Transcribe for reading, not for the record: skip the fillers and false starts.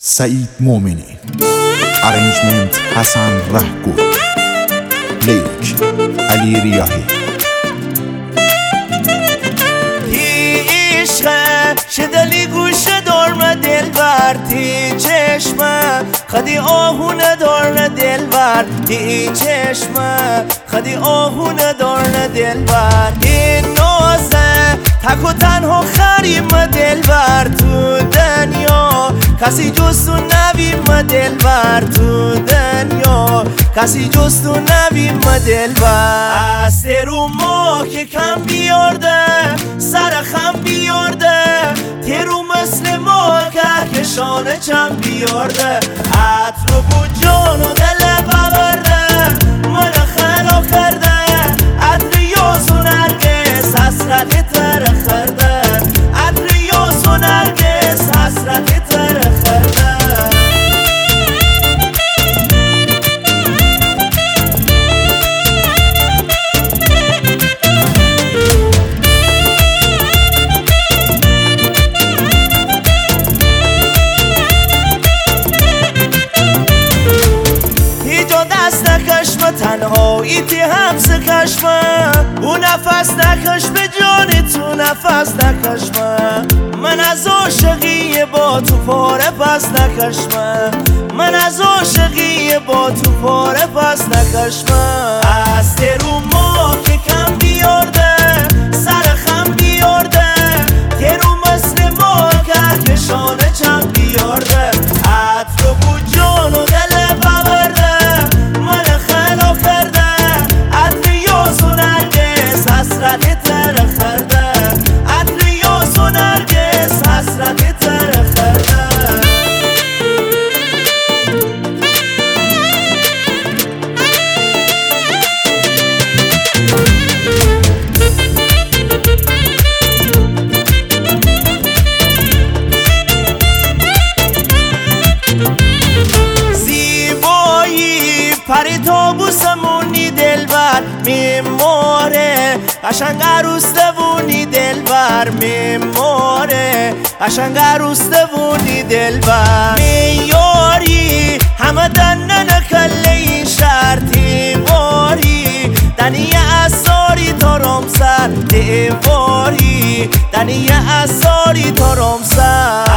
سعید مومنی. ارنجمنت حسن رهگو. لیک علی ریاحی. عشقه شدلی گوشه دارم دلبر تی چشمه خدی آهونه دارن دلبر تی چشمه خدی آهونه دارن دلبر این نازه تک و تنها خریم دلبر تو دنیا کسی جز تو نویم دلبر تو دنیا کسی جز تو نویم دلبر از رو ما که کم بیارده سر خم بیارده تیرو مثل ما کهکشانه چم بیارده عطر و بود جان و دل ببرده من خلا کرده عطر یاس و نرگس حسرت تر خرده عطر یاس و نرگس حسرت تر خرده تنهایی تی همس کشمه او نفس نکش به جان تو نفس نکشمه من از عاشقی با تو پاره پس نکشمه من از عاشقی با تو پاره پس نکشمه از رو ما که کم بیارده سر خم بیارده تیرو مثل ما کهکشانه چم بیارده عطر و بود جان و دل ببرده من خلا کرده عطر یاس و نرگس حسرت تر خرده عطر یاس و نرگس حسرت تر خرده پری تابوسمونی دلبر میماره قشنگ عروس دوونی دلبر میماره قشنگ عروس دوونی دلبر میاری همه دنن کله این شرطی واری دنی اثاری تا رمسر دیواری دنی اثاری تا رمسر